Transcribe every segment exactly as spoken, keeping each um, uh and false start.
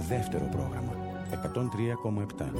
δεύτερο πρόγραμμα εκατόν τρία κόμμα επτά.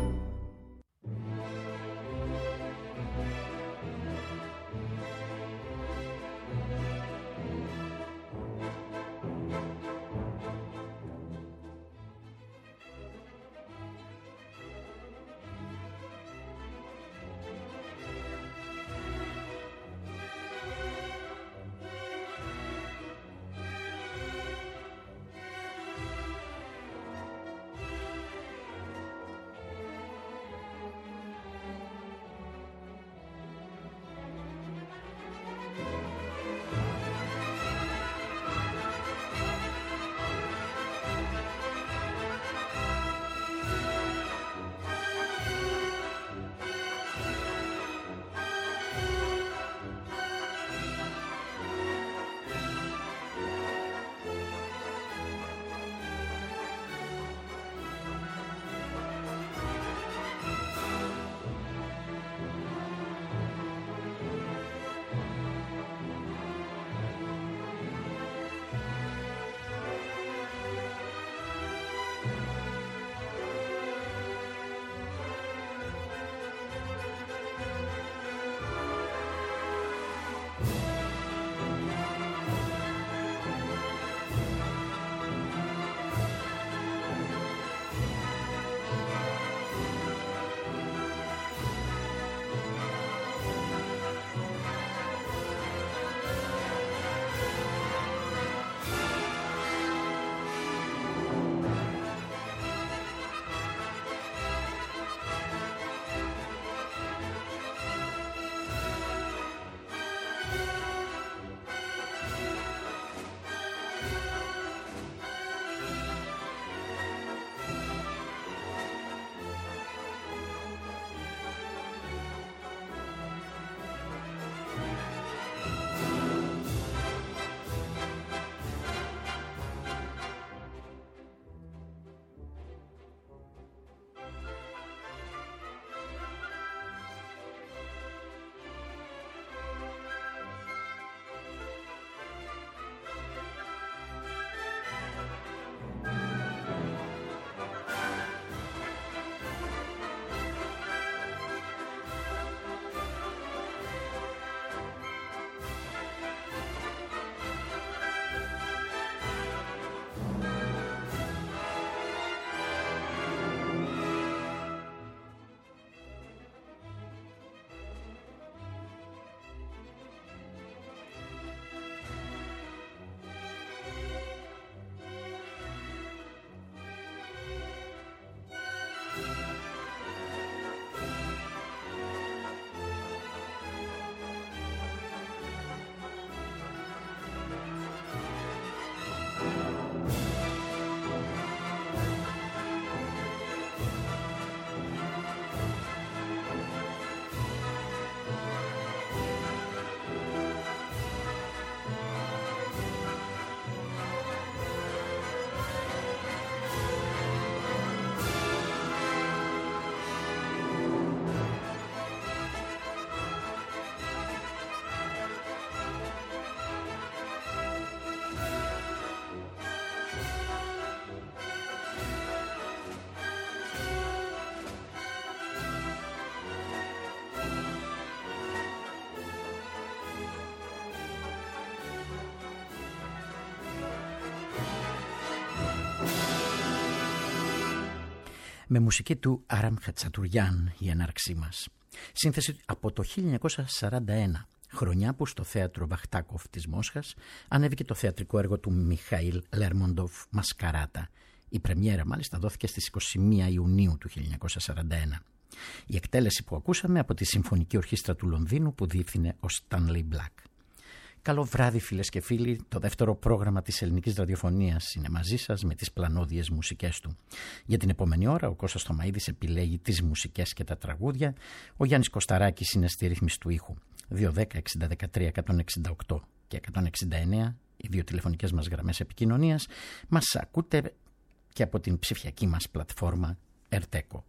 Με μουσική του Άραμ Χατσατουριάν η έναρξή μας. Σύνθεση από το χίλια εννιακόσια σαράντα ένα, χρονιά που στο θέατρο Βαχτάκοφ της Μόσχας ανέβηκε το θεατρικό έργο του Μιχαήλ Λέρμοντοφ «Μασκαράτα». Η πρεμιέρα μάλιστα δόθηκε στις είκοσι μία Ιουνίου του χίλια εννιακόσια σαράντα ένα. Η εκτέλεση που ακούσαμε από τη Συμφωνική Ορχήστρα του Λονδίνου που διεύθυνε ο Στάνλεϊ Μπλακ. Καλό βράδυ φίλες και φίλοι, το δεύτερο πρόγραμμα της ελληνικής ραδιοφωνίας είναι μαζί σας με τις πλανόδιες μουσικές του. Για την επόμενη ώρα ο Κώστας Θωμαΐδης επιλέγει τις μουσικές και τα τραγούδια, ο Γιάννης Κωσταράκης είναι στη ρύθμιση του ήχου. δύο δέκα εξήντα δεκατρία εκατόν εξήντα οκτώ και εκατόν εξήντα εννέα, οι δύο τηλεφωνικές μας γραμμές επικοινωνίας, μας ακούτε και από την ψηφιακή μας πλατφόρμα Ερτέκο.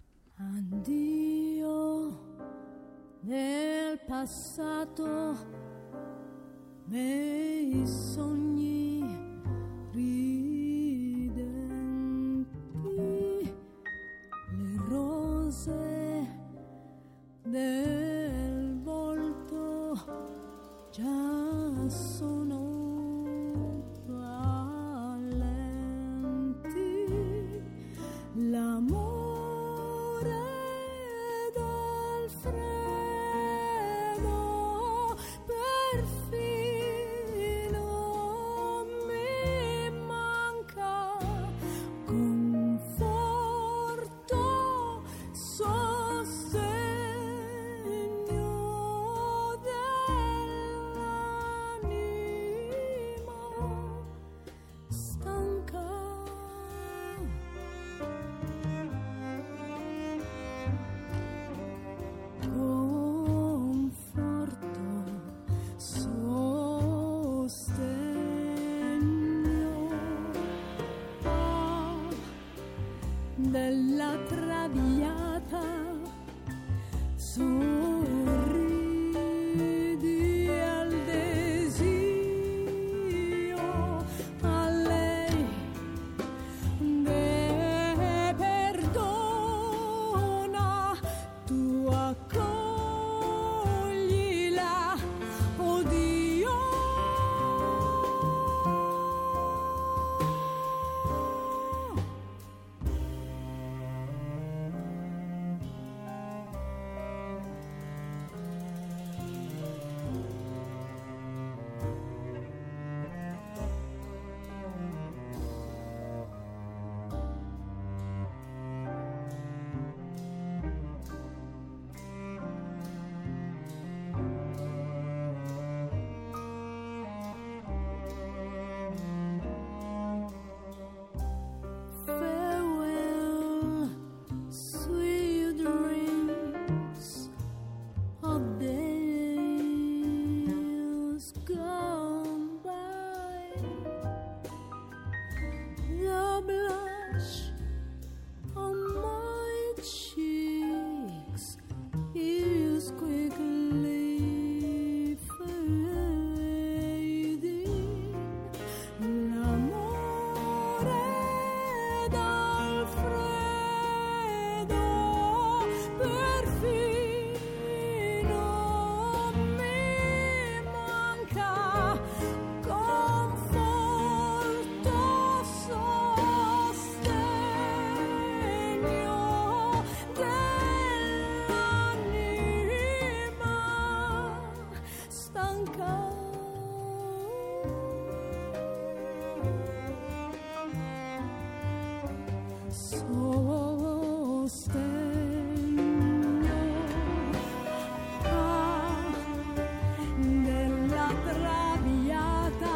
Addio del passato, bei sogni ridenti. blush on my cheeks is quickly fading. L'amore d'Alfredo perfino mi manca. Conforto, sostegno dell'anima stanca. Sostegno ah, della traviata.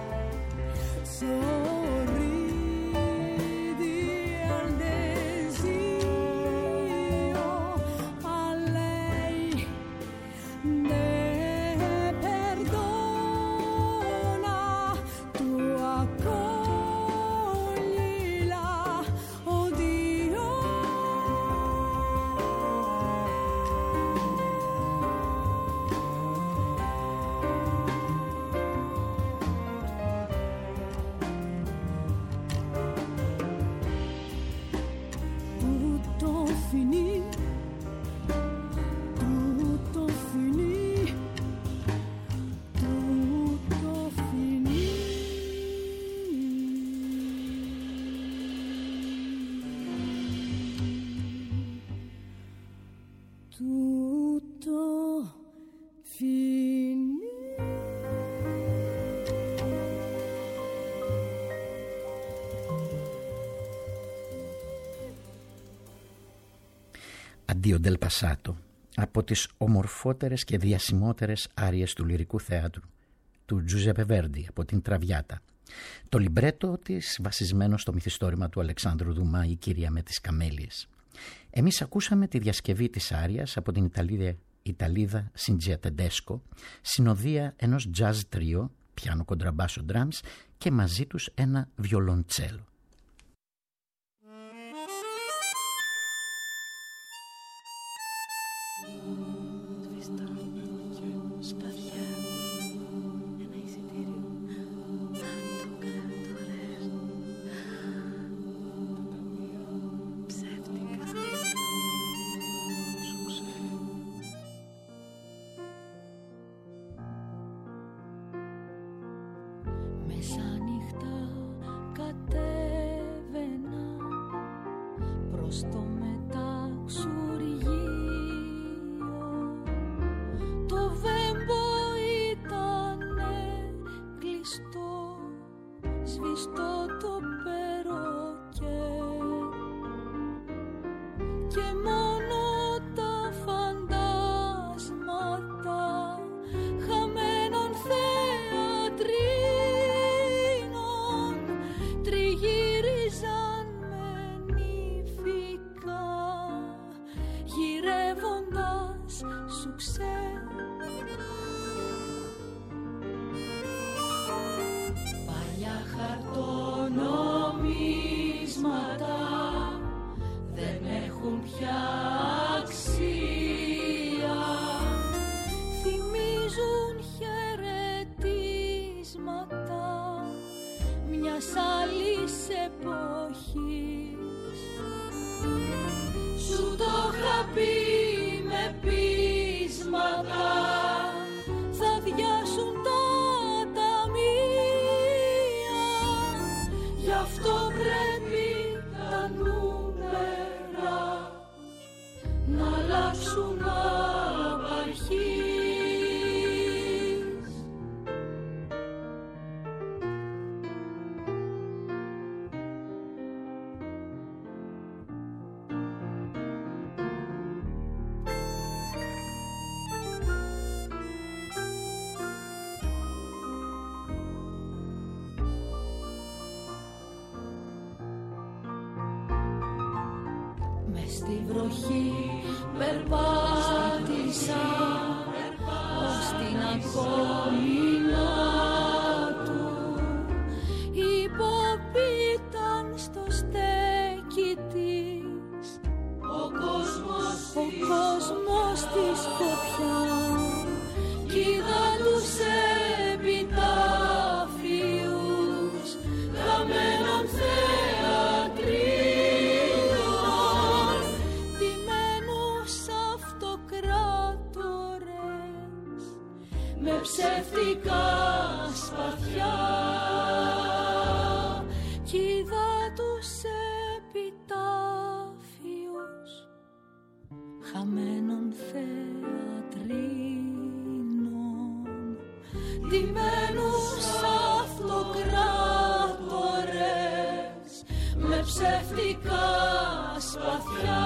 Sorridi al desio, a lei ne perdona, tu accoglila, oh Dio. Tutto finì, tutto finì, tutto finì. Tutto finì. Αντίο Ντελ Πασάτο, από τις ομορφότερες και διασημότερες άριες του λυρικού θέατρου του Τζουζέπε Βέρντι από την Τραβιάτα. Το λιμπρέτο της βασισμένο στο μυθιστόρημα του Αλεξάνδρου Δουμά «Η κυρία με τις καμέλιες». Εμείς ακούσαμε τη διασκευή της άριας από την Ιταλίδα, Ιταλίδα Σιντζία Τεντέσκο, συνοδεία ενός jazz τρίο, πιάνο, κοντραμπάσο, drums και μαζί τους ένα βιολοντσέλο. Μεσάνυχτα κατέβαινα προς το μεταξουργείο. Το βέμπο ήτανε κλειστό, σβηστό το περοκέ και μόνο τα φαντάσματα χαμένων θεατρίνων τριγύριζαν με νηφικά, γυρεύοντας σουξέ. Παλιά χαρτονομίσματα δεν έχουν πια αξία, θυμίζουν χαιρετίσματα μιας άλλης εποχής. Σου το είχα πει με πείσματα, θα διάσουν τα ταμεία, γι' αυτό πρέπει τα νούμερα να αλλάξουν απ' αρχής. Μες στη βροχή περπάτησα ως την ακόμηνα του, υποπήταν στο ψεύτικα σπαθιά κι είδα τους επιτάφιους χαμένων θεατρίνων ντυμένους αυτοκράτορες με ψεύτικα σπαθιά.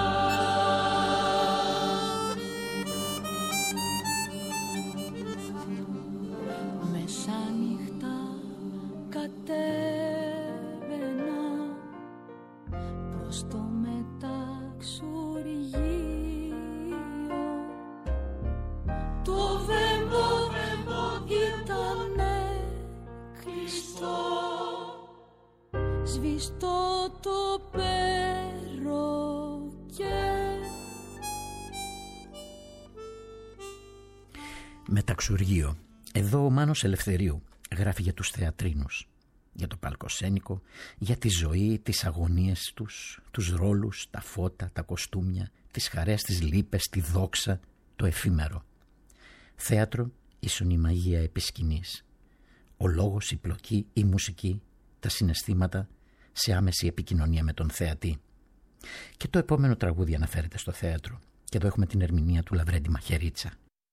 Μεσάνυχτα κατέβαινα προς το μεταξουργείο. Το βέμπο ήτανε κλειστό, σβηστό το περοκέ. Μεταξουργείο. Εδώ ο Μάνος Ελευθερίου γράφει για τους θεατρίνους, για το παλκοσένικο, για τη ζωή, τις αγωνίες τους, τους ρόλους, τα φώτα, τα κοστούμια, τις χαρές, τις λύπες, τη δόξα, το εφήμερο. Θέατρο ίσον η μαγεία επί σκηνής. Ο λόγος, η πλοκή, η μουσική, τα συναισθήματα σε άμεση επικοινωνία με τον θεατή. Και το επόμενο τραγούδι αναφέρεται στο θέατρο. Και εδώ έχουμε την ερμηνεία του Λαβρέντη Μαχαιρίτσα.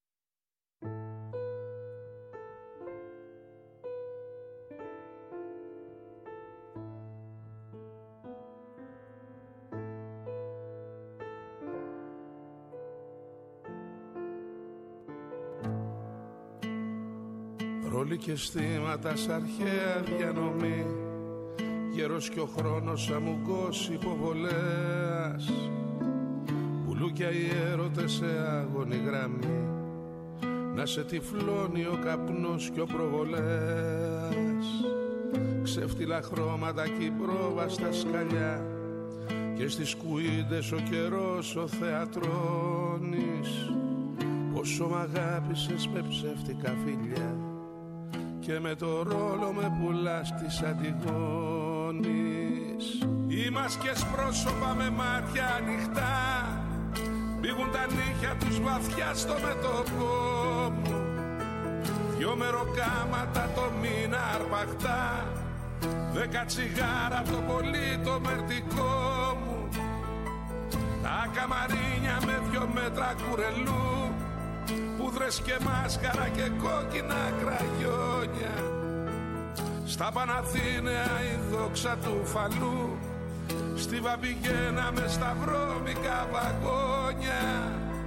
Ρόλοι και αισθήματα σ' αρχαία διανομή, γέρος κι ο χρόνος αμουγκός υποβολέας, πουλούκια οι έρωτες σε άγωνη γραμμή, να σε τυφλώνει ο καπνός κι ο προβολέας. Ξέφτυλα χρώματα κι η πρόβα στα σκαλιά και στις κουίντες ο καιρός ο θεατρώνης. Πόσο μ' αγάπησες με ψεύτικα φιλιά και με το ρόλο με πουλάς της Αντιγόνης. Οι μάσκες πρόσωπα με μάτια ανοιχτά μπήγουν τα νύχια τους βαθιά στο μέτωπό μου. Δυο μεροκάματα το μήνα αρπαχτά, δέκα τσιγάρα το πολύ το μερτικό μου. Τα καμαρίνια με δυο μέτρα κουρελού, πούδρες και μάσκαρα και κόκκινα κραγιόνια. Στα Παναθήναια η δόξα του φαλού, στη Βαμπηγένα με στα βρώμικα βαγόνια.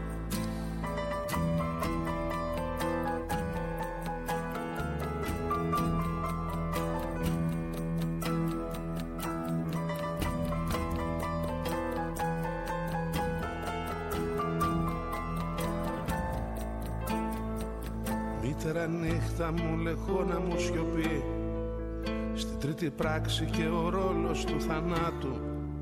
Μήτερα νύχτα μου λεχόνα μου σιωπή, στην τρίτη πράξη και ο ρόλος του θανάτου.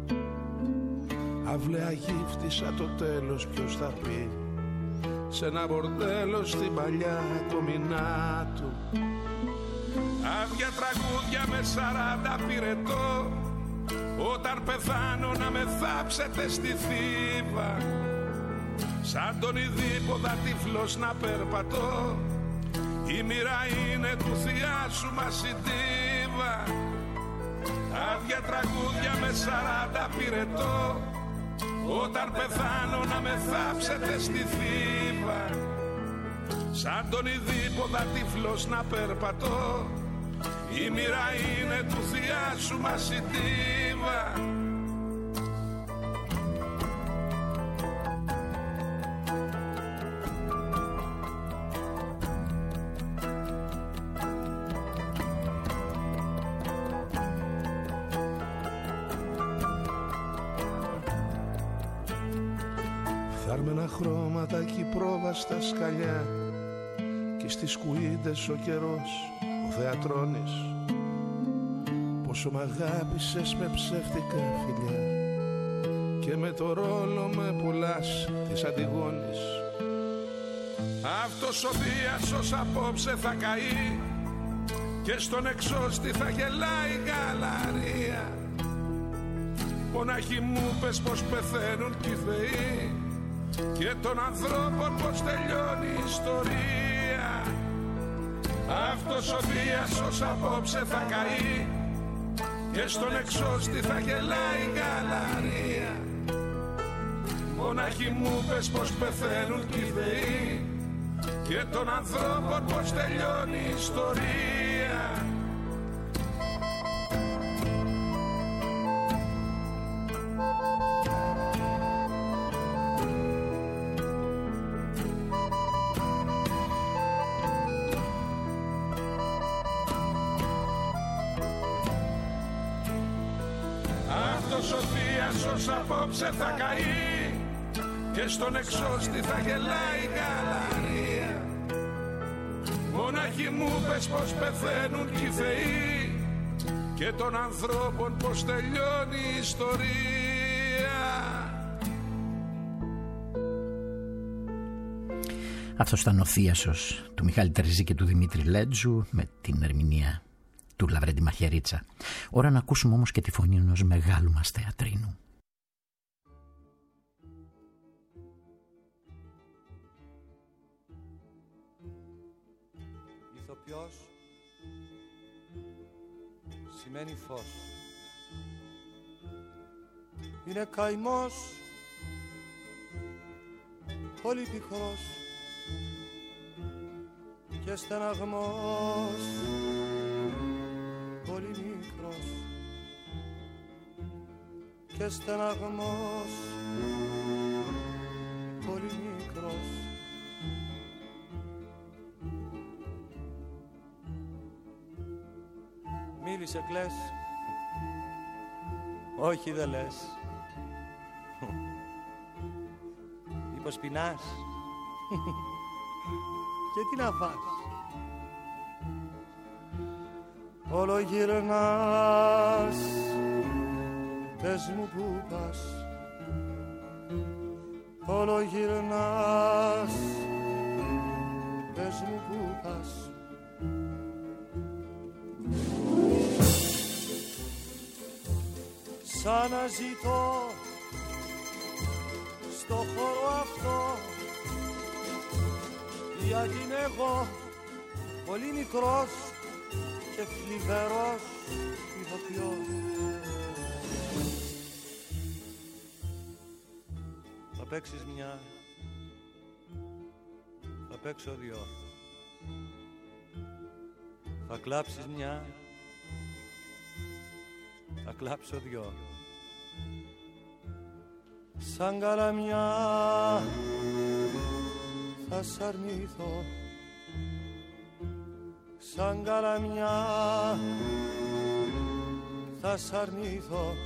Αυλαία γύφτησα το τέλος ποιος θα πει, σε ένα μπορτέλο στην παλιά κομινά του. Άδεια τραγούδια με σαράντα πυρετό, όταν πεθάνω να με θάψετε στη θύβα. Σαν τον ειδίποδα τυφλός να περπατώ, η μοίρα είναι του θεία σου μας η ντίβα. Άδεια τραγούδια με σαράντα πυρετό, όταν πεθάνω να με θάψετε στη θύβα. Σαν τον ειδίποδα τυφλός να περπατώ, η μοίρα είναι του θεία σου μας η ντίβα. Θάρμενα χρώματα κι η πρόβα στα σκαλιά και στις κουίντες ο καιρός ο θεατρώνης. Πόσο μ' αγάπησες με ψεύτικα φιλιά και με το ρόλο με πουλάς της Αντιγόνης. Αυτός ο Δίασος απόψε θα καεί και στον εξώστη θα γελάει γαλαρία. Μονάχοι μου πες πως πεθαίνουν κι οι θεοί και των ανθρώπων πως τελειώνει η ιστορία. Αυτός ο Δίασος απόψε θα καεί και στον εξώστη θα γελάει η γαλαρία. Μονάχοι μου πες πως πεθαίνουν κι οι θεοί και των ανθρώπων πως τελειώνει η ιστορία. Αυτός ο Θίασος απόψε θα καεί και στον εξώστη θα γελάει η γαλαρία. Μονάχοι μου πες πως πεθαίνουν κι οι θεοί και των ανθρώπων πως τελειώνει η ιστορία. Αυτός ήταν ο Θίασος του Μιχάλη Τερζή και του Δημήτρη Λέτζου με την ερμηνεία του Λαβρέντη Μαχαιρίτσα. Ώρα να ακούσουμε όμως και τη φωνή ενός μεγάλου μας θεατρίνου. Ηθοποιός σημαίνει φως. Είναι καημός πολύ πικρός και στεναγμός πολύ μικρός και στεναγμός πολύ μικρός. Μίλησε, κλαις? Όχι, δεν λες. Μήπως πεινάς? Και τι να φας? Όλο γυρνάς, πες μου που πας. Όλο γυρνάς, πες μου που πας. Σαν να ζητώ στο χώρο αυτό, γιατί είμαι εγώ πολύ μικρός και θλιβερός ηθοποιός. Θα παίξεις μια, θα παίξω δυο. Θα κλάψεις μια, θα κλάψω δυο. Σαν καλαμιά θα σ' αρνηθώ, σαν καλαμιά θα σ' αρνηθώ.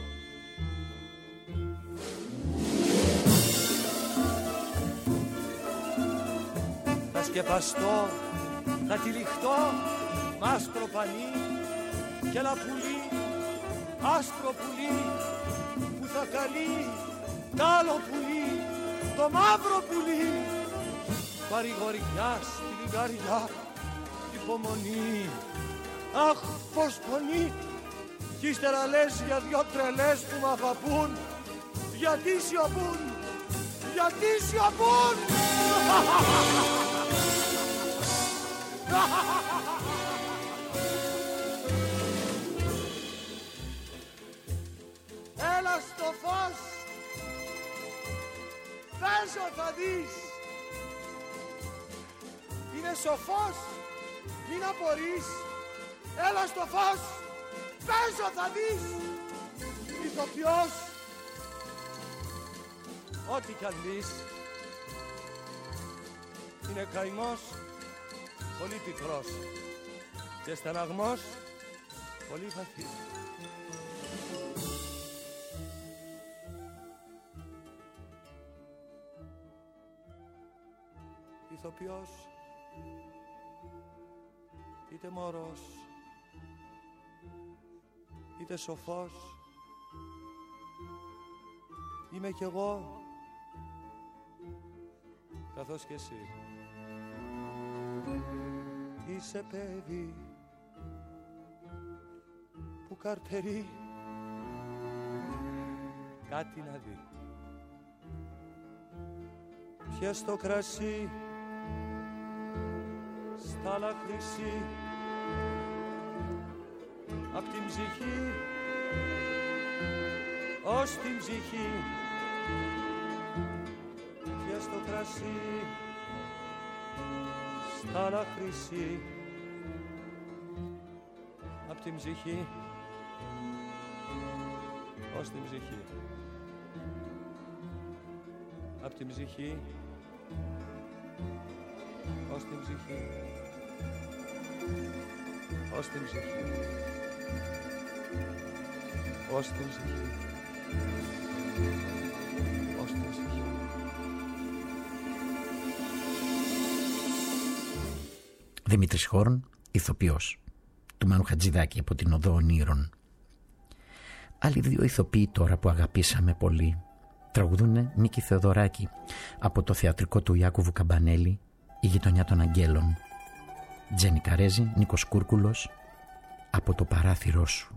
Θα σκεπαστώ, θα τυλιχτώ μ' άσπρο πανί και ένα πουλί, άσπρο πουλί που θα καλεί τ' άλλο πουλί, το μαύρο πουλί. Παρηγοριά στη λιγαριά, υπομονή, αχ πως πονεί. Κι ύστερα λες για δυο τρελές που μ' αγαπούν. Γιατί σιωπούν, γιατί σιωπούν. Έλα στο φως, παίζω θα δεις. Είναι σοφός, μην απορείς. Έλα στο φως, παίζω θα δεις. Ηθοποιός, ό,τι κι αν δεις. Είναι καημός πολύ πικρός και στεναγμός πολύ βαθύς. Ηθοποιός, είτε μωρός, είτε σοφός, είμαι κι εγώ, καθώς και εσύ. Είσαι παιδί που καρτερεί κάτι να δει. Πιες το κρασί στάλα χρυσή απ' την ψυχή ως την ψυχή και στο κρασί στάλα χρυσή απ' την ψυχή ως την ψυχή απ' την ψυχή ως την ψυχή ως την ψυχή ως την ψυχή ως την ψυχή. Δημήτρης Χόρν, ηθοποιός, του Μάνου Χατζηδάκη από την Οδό Ονείρων. Άλλοι δύο ηθοποιοί τώρα που αγαπήσαμε πολύ τραγουδούνε Νίκη Θεοδωράκη από το θεατρικό του Ιάκωβου Καμπανέλη «Η γειτονιά των αγγέλων». Τζένι Καρέζη, Νίκος Κούρκουλος από το παράθυρό σου.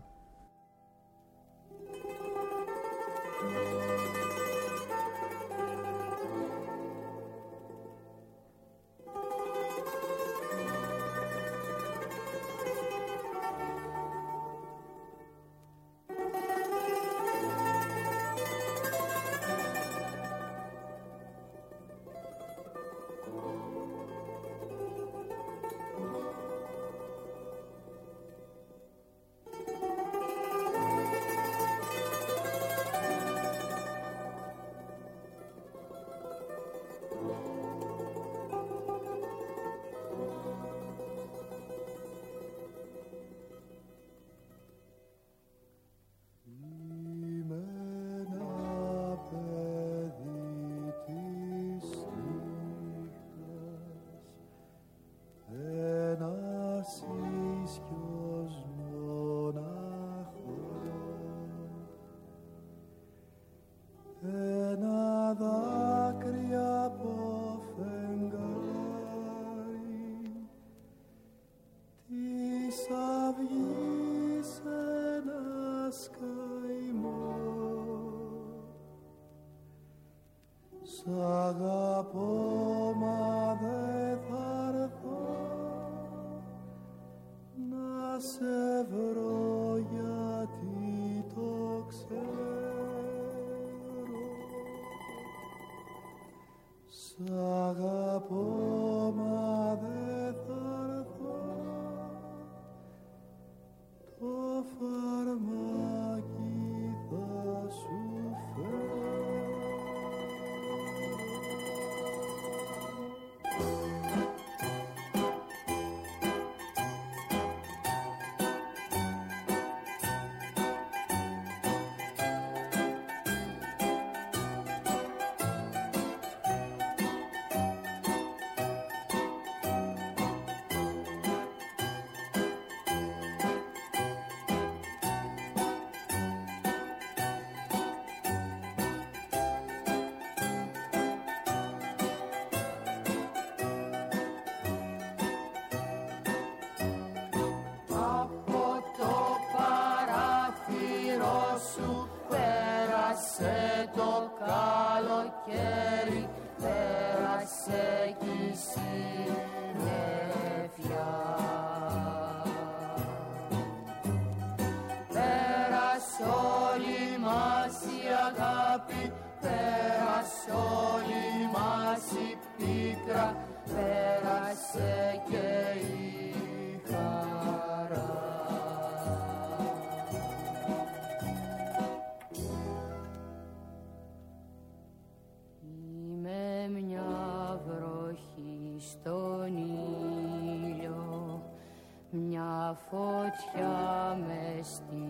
Φωτιά μες στη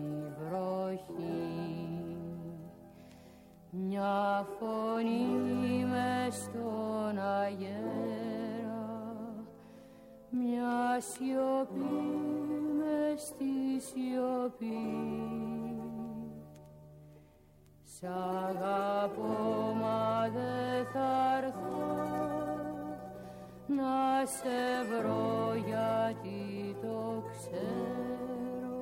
βροχή, μια φωνή μες στον αγέρα, μια σιωπή μες στη σιωπή. Σ' αγαπώ μα δε θα έρθω να σε βρω γιατί το ξέρω.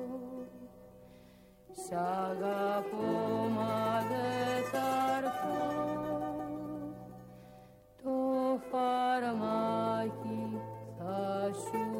Σ' αγαπώ μα δε θα έρθω, το φαρμάκι θα σου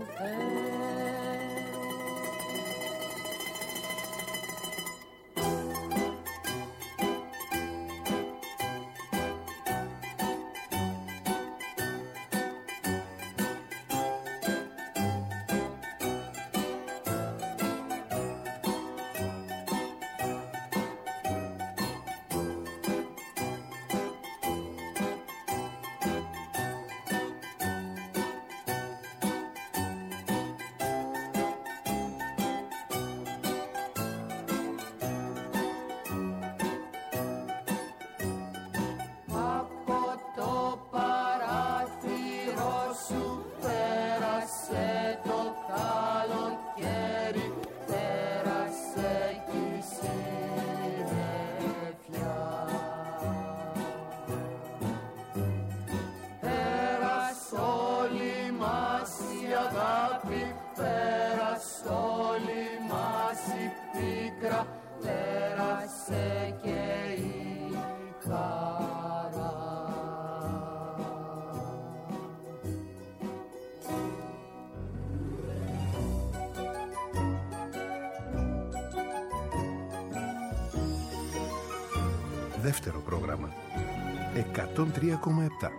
πέρασε και η χαρά. Δεύτερο πρόγραμμα εκατόν τρία κόμμα επτά.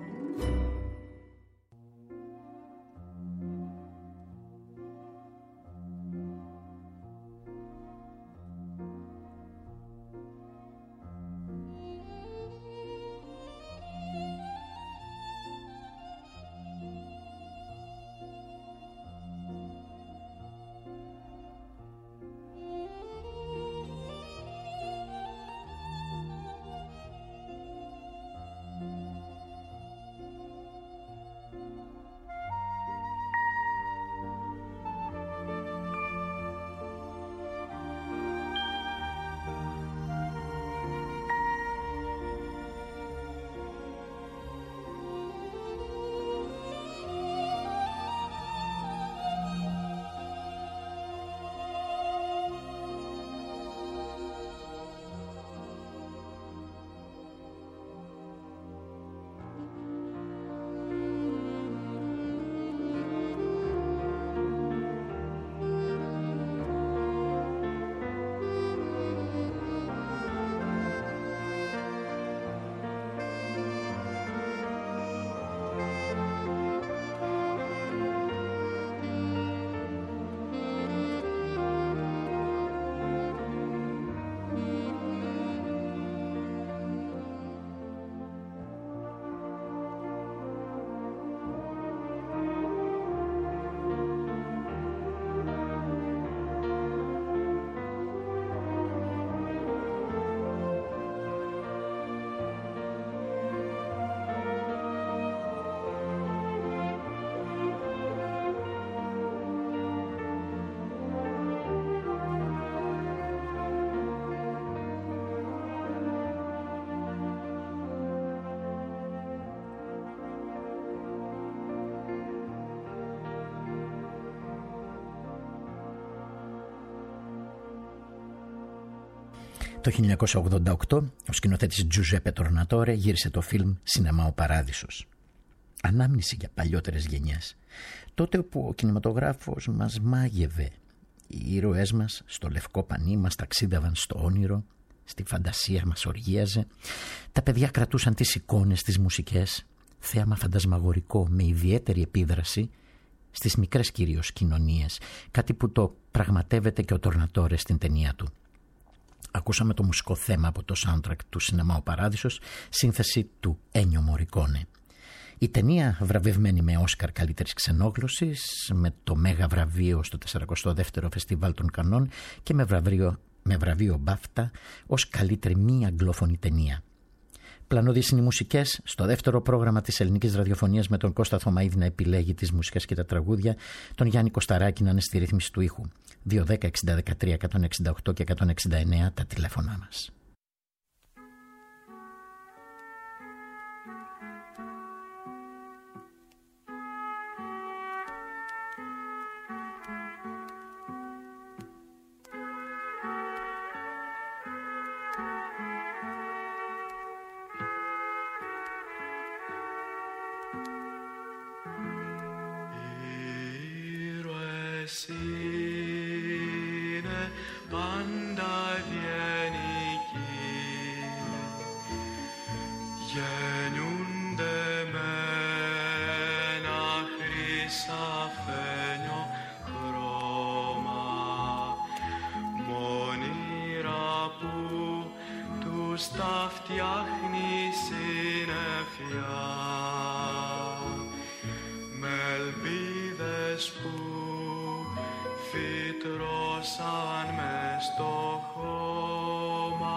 Το χίλια εννιακόσια ογδόντα οκτώ ο σκηνοθέτης Τζουζέπε Τορνατόρε γύρισε το φιλμ «Σινεμά ο Παράδεισος». Ανάμνηση για παλιότερες γενιές. Τότε όπου ο κινηματογράφος μας μάγευε. Οι ήρωές μας στο λευκό πανί μας ταξίδευαν στο όνειρο, στη φαντασία μας οργίαζε. Τα παιδιά κρατούσαν τις εικόνες, τις μουσικές, θέαμα φαντασμαγορικό με ιδιαίτερη επίδραση στις μικρές κυρίως κοινωνίες, κάτι που το πραγματεύεται και ο Τορνατόρε στην ταινία του. Ακούσαμε το μουσικό θέμα από το soundtrack του «Σινεμά ο Παράδεισος», σύνθεση του Ένιο Μορικόνε. Η ταινία, βραβευμένη με Όσκαρ καλύτερης ξενόγλωσσης, με το μέγα βραβείο στο σαραντά δεύτερο Φεστιβάλ των Κανών και με βραβείο, με βραβείο Μπάφτα ως καλύτερη μη αγγλόφωνη ταινία. Πλανώδεις είναι οι μουσικές στο δεύτερο πρόγραμμα της ελληνικής ραδιοφωνίας, με τον Κώστα Θωμαίδη να επιλέγει τις μουσικές και τα τραγούδια, τον Γιάννη Κωσταράκη να είναι στη ρύθμιση του ήχου. δύο δέκα εξήντα δεκατρία εκατόν εξήντα οκτώ και εκατόν εξήντα εννέα τα τηλέφωνά μας. Είναι πάντα ευγενικοί, γεννιούνται με ένα χρυσαφένιο χρώμα, μονήρα που τους τα φτιάχνει συννεφιά, με ελπίδες που φυτρώσαν μες στο χώμα.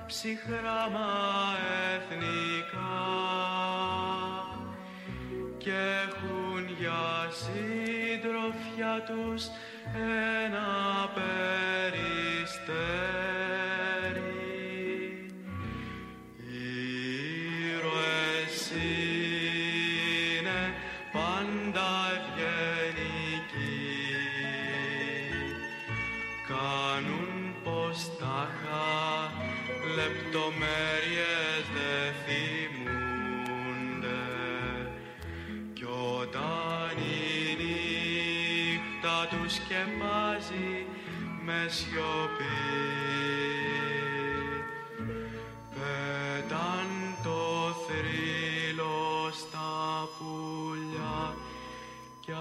ψυχρά μα εθνικά κι έχουν για συντροφιά τους ένα περιστέρι. Ήρωες είναι πάντα ευγενικοί, κάνουν πως τάχα λεπτομέρειες δεν θυμούνται κι όταν η νύχτα τους σκεπάζει με σιωπή πέταν το θρύλο στα πουλιά κι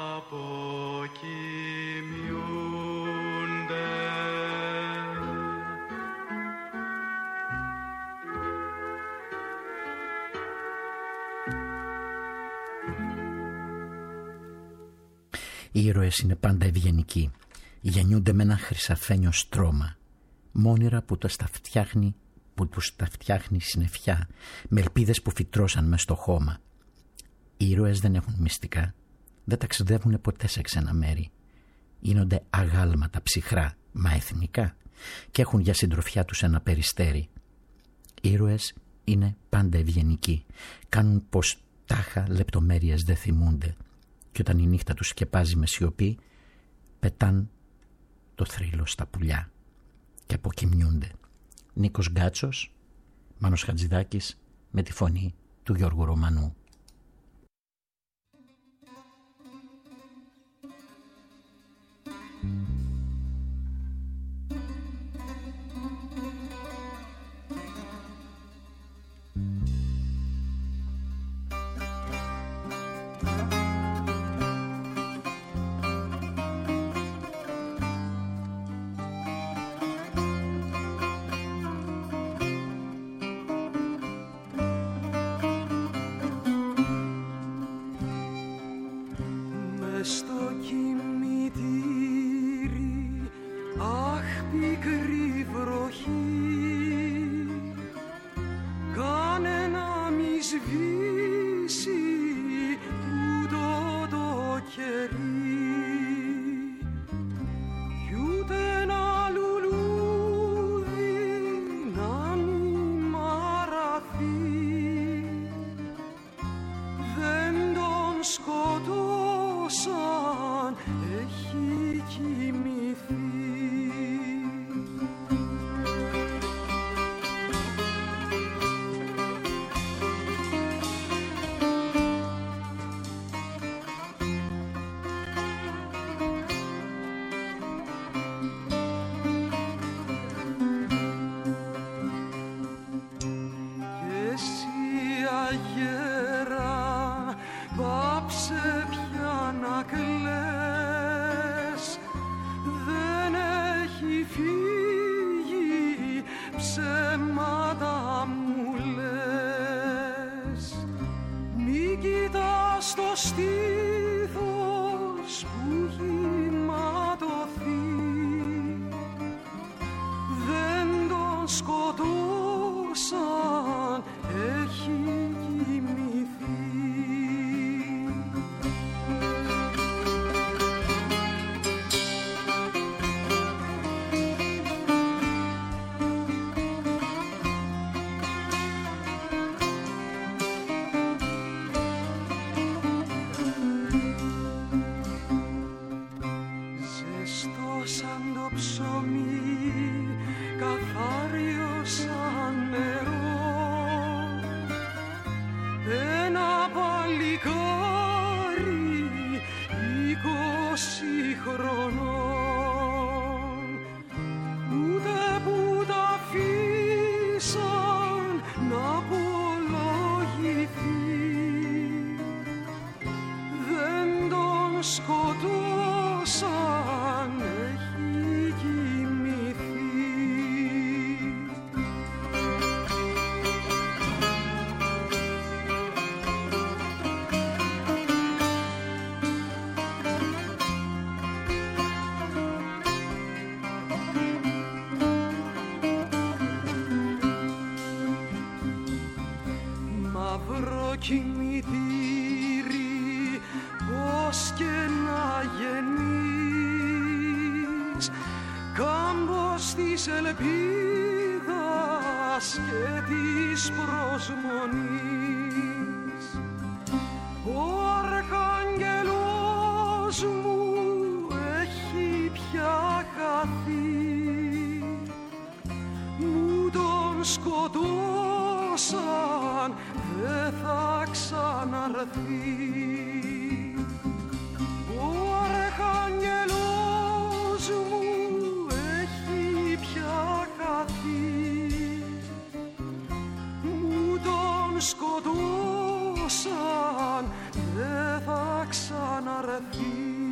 αποκοιμιούνται. Οι ήρωες είναι πάντα ευγενικοί, γεννιούνται με ένα χρυσαφένιο στρώμα, μόνιρα που, το στα φτιάχνει, που τους τα φτιάχνει συννεφιά, με ελπίδες που φυτρώσαν μες στο χώμα. Οι ήρωες δεν έχουν μυστικά, δεν ταξιδεύουν ποτέ σε ξένα μέρη. Γίνονται αγάλματα ψυχρά, μα εθνικά, και έχουν για συντροφιά τους ένα περιστέρι. Οι ήρωες είναι πάντα ευγενικοί, κάνουν πως τάχα λεπτομέρειες δεν θυμούνται και όταν η νύχτα τους σκεπάζει με σιωπή πετάν το θρύλο στα πουλιά και αποκοιμιούνται. Νίκος Γκάτσος, Μάνος Χατζηδάκης με τη φωνή του Γιώργου Ρωμανού. κημητήρι πως και να γεννείς, κάμπος της ελπίδας και της προσμονής. Ο αρχάγγελος μου έχει πια χαθεί, μου τον σκοτώσαν, δεν θα ξαναρθεί. Ο αρχάγγελος μου έχει πια χαθεί, μου τον σκοτώσαν, δεν θα ξαναρθεί.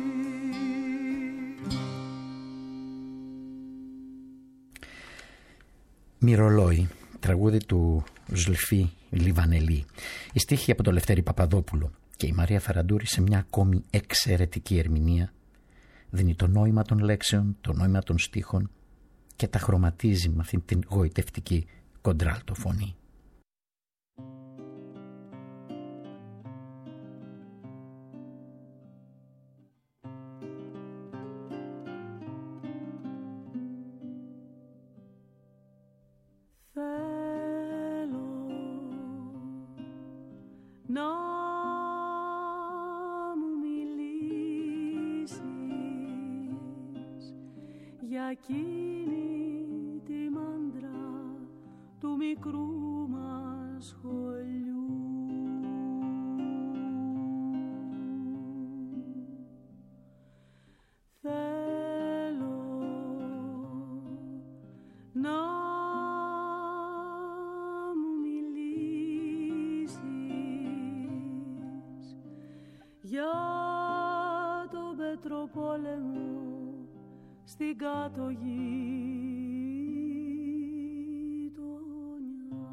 Μυρολόι, τραγούδι του Ζλφή Λιβανελή. Η στίχη από τον Λευτέρη Παπαδόπουλο και η Μαρία Φαραντούρη σε μια ακόμη εξαιρετική ερμηνεία δίνει το νόημα των λέξεων, το νόημα των στίχων και τα χρωματίζει με αυτήν την γοητευτική κοντράλτο φωνή. Να μου μιλήσεις για εκείνη τη μάντρα του μικρού μας σχολιού. Θέλω να για τον Πετροπόλεμο στην κάτω γειτονιά.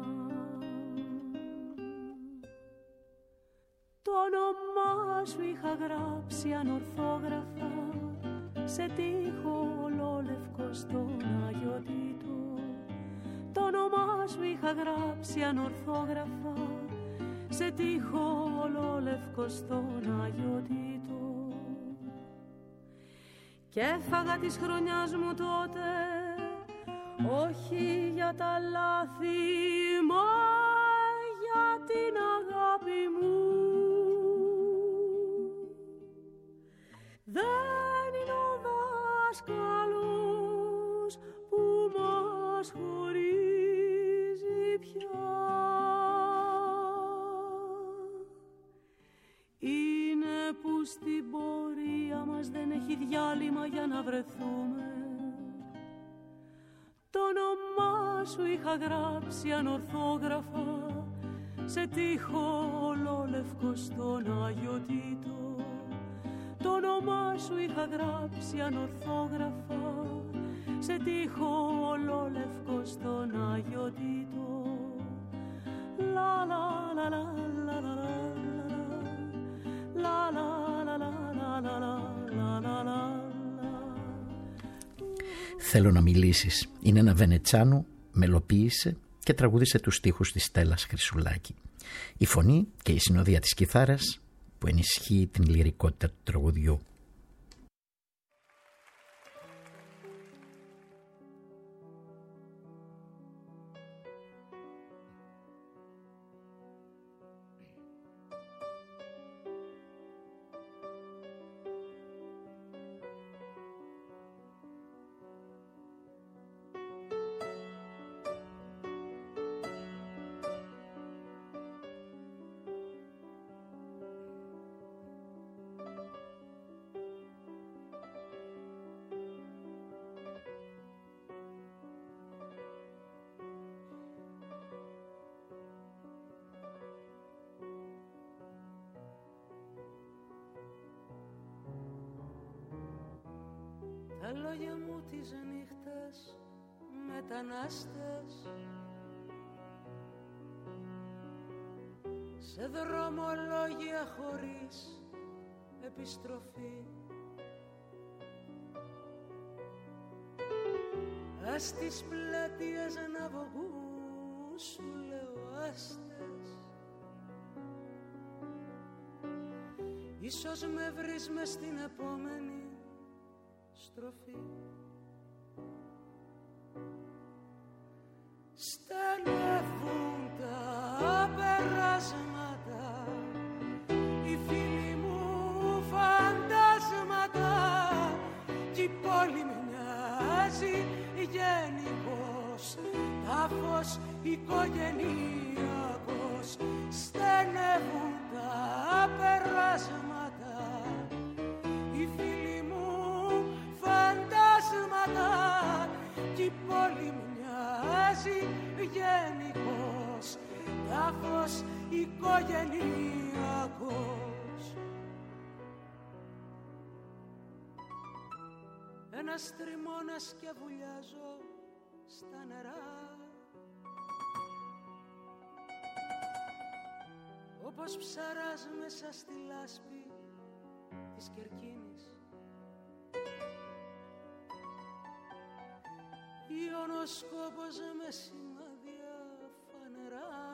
Το όνομά σου είχα γράψει ανορθόγραφα σε τοίχο ολόλευκο στον Αγιοτήτο. Το όνομά σου είχα γράψει ανορθόγραφα σε τοίχο ολόλευκο στον Αγιοτήτο. Και έφαγα της χρονιάς μου τότε, όχι για τα λάθη, μα για την αγάπη μου. Δεν είναι ο δάσκαλος που μας χωρίζει πια, είναι που στην πορεία μας δεν έχει διάλειμμα για να βρεθούμε. Το όνομά σου είχα γράψει ανορθόγραφα σε τοίχο ολόλευκο στον Αγιοτήτο. Το όνομά σου είχα γράψει ανορθόγραφα σε τοίχο ολόλευκο στον Αγιοτήτο. Λα λα λα λα λα λα λα. La, la, la, la, la, la, la, la, la. Θέλω να μιλήσεις. Είναι ένα Βενετσάνο, μελοποίησε και τραγούδισε τους στίχους της Στέλλας Χρυσουλάκη. Η φωνή και η συνοδεία της κιθάρας που ενισχύει την λυρικότητα του τραγουδιού. Τα λόγια μου τις νύχτες μετανάστες σε δρομολόγια χωρίς επιστροφή. Ας τις πλατείες να βγουν, σου λέω άστες, ίσως με βρεις μες στην επόμενη στροφή. Στενεύουν τα περάσματα, οι φίλοι μου φαντάσματα, κι η πόλη μοιάζει γενικός τάφος οικογενειακός. Στενεύουν τα περάσματα, οι φίλοι μου φαντάσματα, κι η πόλη μοιάζει γενικός τάφος οικογενειακός. Ένας τριμώνας και βουλιάζω στα νερά, όπως ψαράς μέσα στη λάσπη της Κερκίνης. Ιωνοσκόπος με σημάδια φανερά,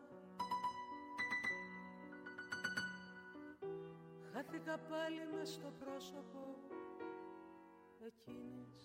χάθηκα πάλι μες στο πρόσωπο εκείνης.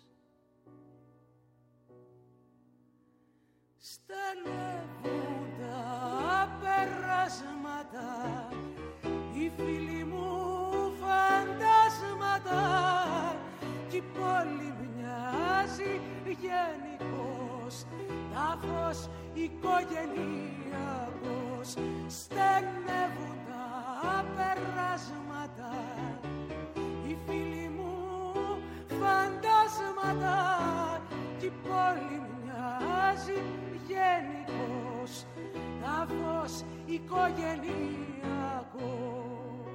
Στενεύουν τα περάσματα, οι φίλοι μου φαντάσματα, κι η πόλη μοιάζει γενικός τάφος οικογενειακός. Στενεύουν τα περάσματα, οι φίλοι μου φαντάσματα, κι η πόλη μοιάζει γενικός τάφος οικογενειακός.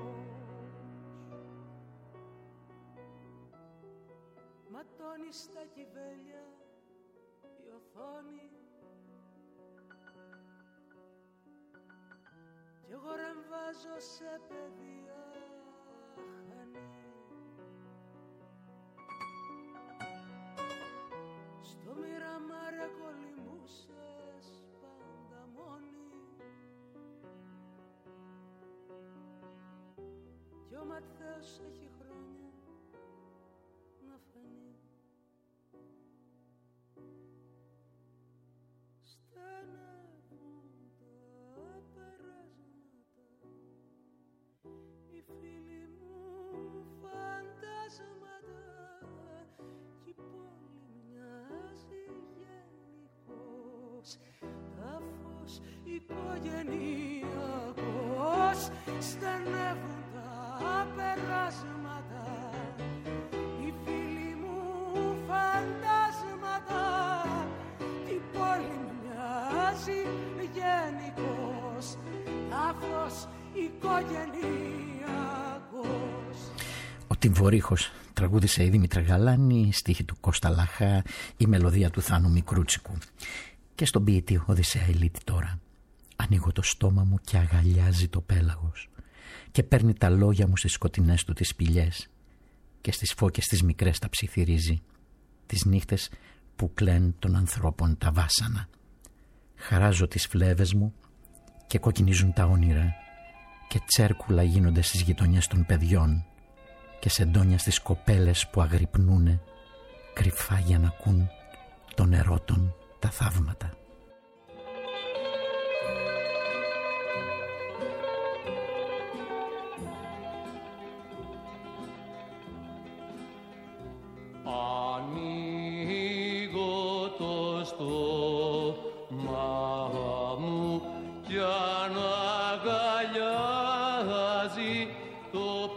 Ματώνει στα κυβέλια η οθόνη, κι εγώ ρεμβάζω σε παιδεία χανή. Στο Μοιραμάρε κολυμπούσες πάντα μόνη, κι ο Ματθαίος έχει χρόνια να φανεί. Στενεύουν τα περάσματα, οι φίλοι μου φαντάσματα, κι η πόλη μοιάζει γενικός τάφος οικογενειακός. Στενεύουν τα περάσματα, οι φίλοι μου φαντάσματα, κι η πόλη μοιάζει γενικός τάφος οικογενειακός. Ο Τιμβορύχος τραγούδισε η Δήμητρα Γαλάνη, στίχη του Κώστα Λαχά, η μελωδία του Θάνου Μικρούτσικου. Και στον ποιητή Οδυσσέα Ηλίτη τώρα. Ανοίγω το στόμα μου και αγαλιάζει το πέλαγος, και παίρνει τα λόγια μου στις σκοτεινές του τις σπηλιές, και στις φώκες τις μικρές τα ψιθυρίζει, τις νύχτες που κλαίνουν των ανθρώπων τα βάσανα. Χαράζω τις φλέβες μου και κοκκινίζουν τα όνειρα, και τσέρκουλα γίνονται στις γειτονιές των παιδιών, και σεντόνια στις κοπέλες που αγρυπνούνε κρυφά για να ακούν των ερώτων τα θαύματα. Ανοίγω το στόμα μου κι αν αγκαλιάζει το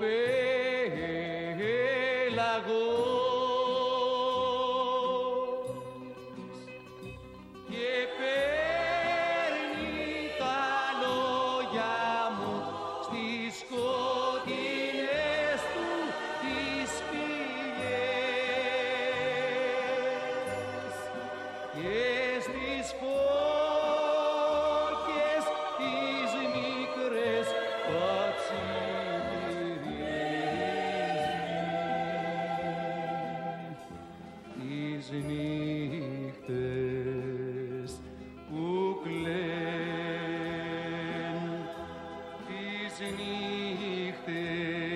πέλαγος και παίρνει τα λόγια μου στις σκοτεινές του τις σπηλιές και στις φώκες τις μικρές πατσιρίζει τις νύχτες που κλαίνουν, τις νύχτες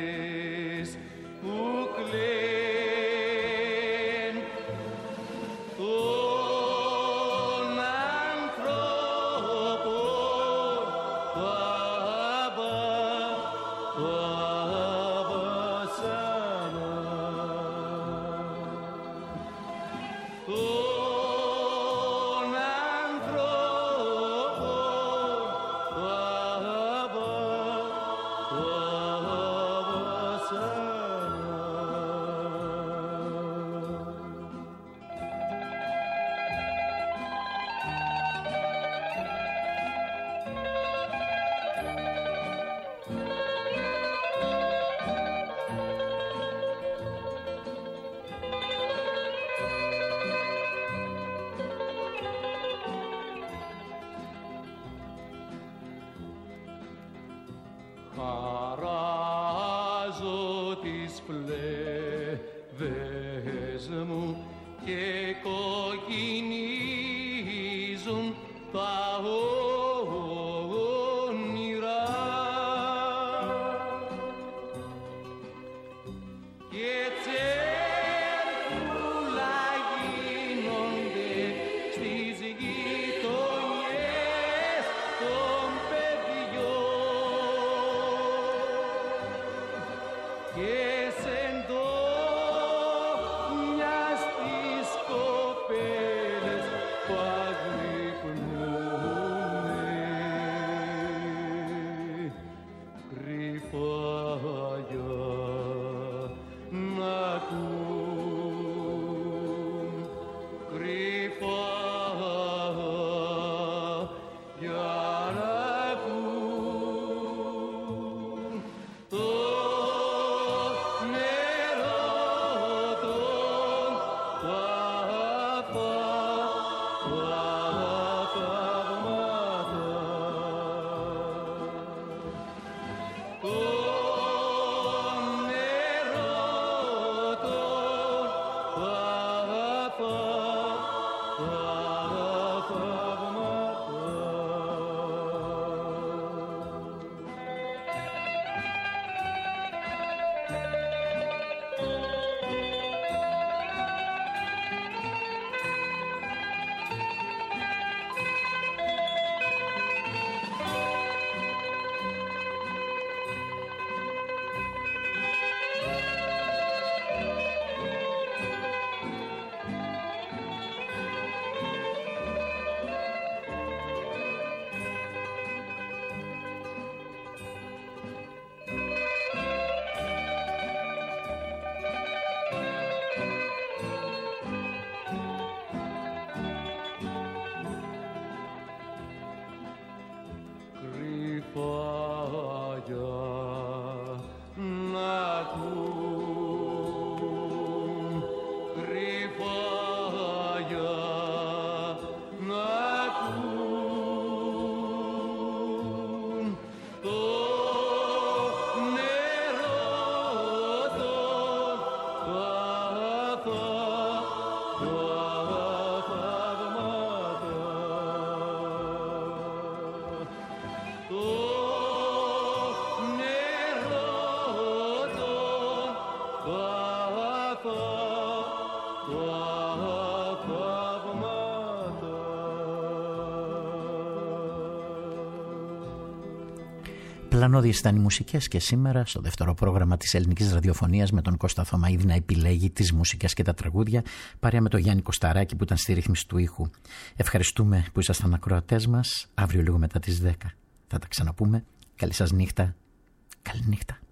Πλανώδιες ήταν οι μουσικές και σήμερα στο δεύτερο πρόγραμμα της ελληνικής ραδιοφωνίας με τον Κώστα Θωμαίδη να επιλέγει τις μουσικές και τα τραγούδια παρέα με τον Γιάννη Κωσταράκη που ήταν στη ρύθμιση του ήχου. Ευχαριστούμε που ήσασταν ακροατές μας. Αύριο λίγο μετά τις δέκα θα τα ξαναπούμε. Καλή σας νύχτα. Καλή νύχτα.